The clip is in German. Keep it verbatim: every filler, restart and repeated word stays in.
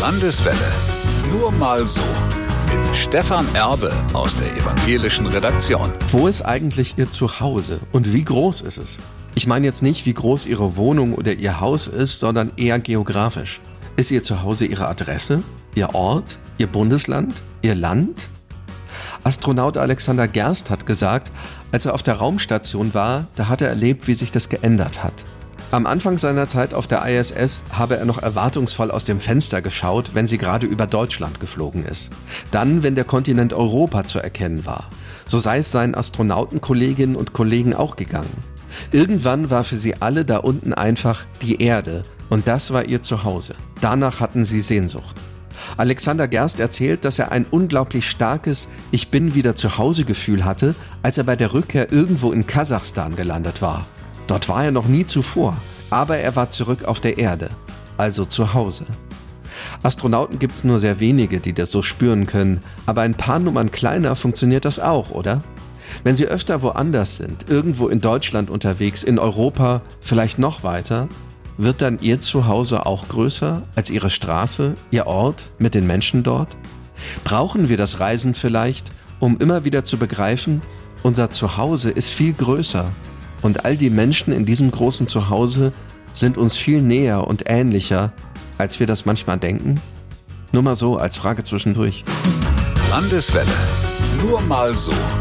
Landeswelle. Nur mal so. Mit Stefan Erbe aus der evangelischen Redaktion. Wo ist eigentlich Ihr Zuhause und wie groß ist es? Ich meine jetzt nicht, wie groß Ihre Wohnung oder Ihr Haus ist, sondern eher geografisch. Ist Ihr Zuhause Ihre Adresse, Ihr Ort, Ihr Bundesland, Ihr Land? Astronaut Alexander Gerst hat gesagt, als er auf der Raumstation war, da hat er erlebt, wie sich das geändert hat. Am Anfang seiner Zeit auf der I S S habe er noch erwartungsvoll aus dem Fenster geschaut, wenn sie gerade über Deutschland geflogen ist. Dann, wenn der Kontinent Europa zu erkennen war. So sei es seinen Astronautenkolleginnen und Kollegen auch gegangen. Irgendwann war für sie alle da unten einfach die Erde und das war ihr Zuhause. Danach hatten sie Sehnsucht. Alexander Gerst erzählt, dass er ein unglaublich starkes Ich-bin-wieder-zu-Hause-Gefühl hatte, als er bei der Rückkehr irgendwo in Kasachstan gelandet war. Dort war er noch nie zuvor, aber er war zurück auf der Erde, also zu Hause. Astronauten gibt es nur sehr wenige, die das so spüren können, aber ein paar Nummern kleiner funktioniert das auch, oder? Wenn Sie öfter woanders sind, irgendwo in Deutschland unterwegs, in Europa, vielleicht noch weiter, wird dann Ihr Zuhause auch größer als Ihre Straße, Ihr Ort mit den Menschen dort? Brauchen wir das Reisen vielleicht, um immer wieder zu begreifen, unser Zuhause ist viel größer und all die Menschen in diesem großen Zuhause sind uns viel näher und ähnlicher, als wir das manchmal denken? Nur mal so als Frage zwischendurch. Landeswelle. Nur mal so.